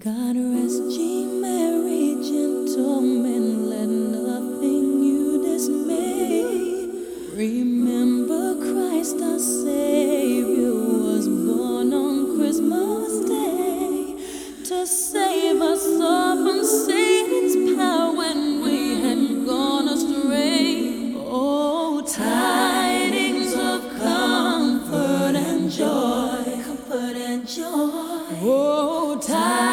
God rest ye merry gentlemen, let nothing you dismay. Remember Christ our Savior was born on Christmas Day to save us all from Satan's power when we had gone astray. Oh, tidings of comfort and joy, comfort and joy. Oh, tidings